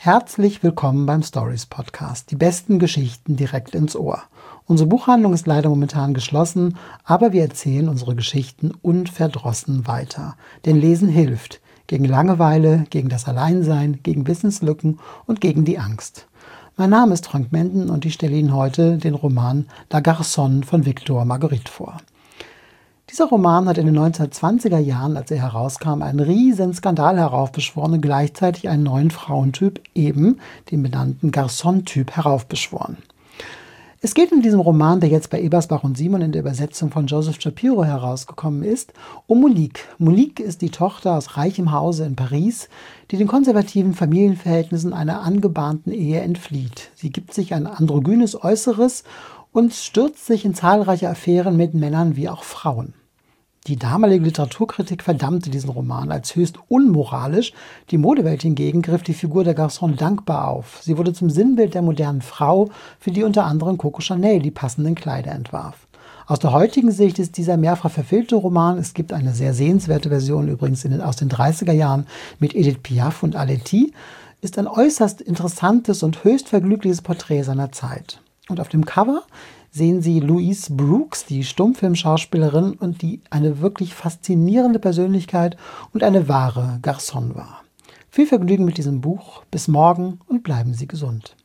Herzlich willkommen beim Stories Podcast. Die besten Geschichten direkt ins Ohr. Unsere Buchhandlung ist leider momentan geschlossen, aber wir erzählen unsere Geschichten unverdrossen weiter. Denn Lesen hilft. Gegen Langeweile, gegen das Alleinsein, gegen Wissenslücken und gegen die Angst. Mein Name ist Frank Menden und ich stelle Ihnen heute den Roman La Garçonne von Victor Marguerite vor. Dieser Roman hat in den 1920er Jahren, als er herauskam, einen riesen Skandal heraufbeschworen und gleichzeitig einen neuen Frauentyp, eben den benannten Garçon-Typ, heraufbeschworen. Es geht in diesem Roman, der jetzt bei Ebersbach und Simon in der Übersetzung von Joseph Shapiro herausgekommen ist, um Monique. Monique ist die Tochter aus reichem Hause in Paris, die den konservativen Familienverhältnissen einer angebahnten Ehe entflieht. Sie gibt sich ein androgynes Äußeres und stürzt sich in zahlreiche Affären mit Männern wie auch Frauen. Die damalige Literaturkritik verdammte diesen Roman als höchst unmoralisch. Die Modewelt hingegen griff die Figur der Garçonne dankbar auf. Sie wurde zum Sinnbild der modernen Frau, für die unter anderem Coco Chanel die passenden Kleider entwarf. Aus der heutigen Sicht ist dieser mehrfach verfilmte Roman, es gibt eine sehr sehenswerte Version übrigens aus den 30er Jahren mit Edith Piaf und Aletti, ist ein äußerst interessantes und höchst vergnügliches Porträt seiner Zeit. Und auf dem Cover sehen Sie Louise Brooks, die Stummfilmschauspielerin und die eine wirklich faszinierende Persönlichkeit und eine wahre Garçonne war. Viel Vergnügen mit diesem Buch, bis morgen und bleiben Sie gesund.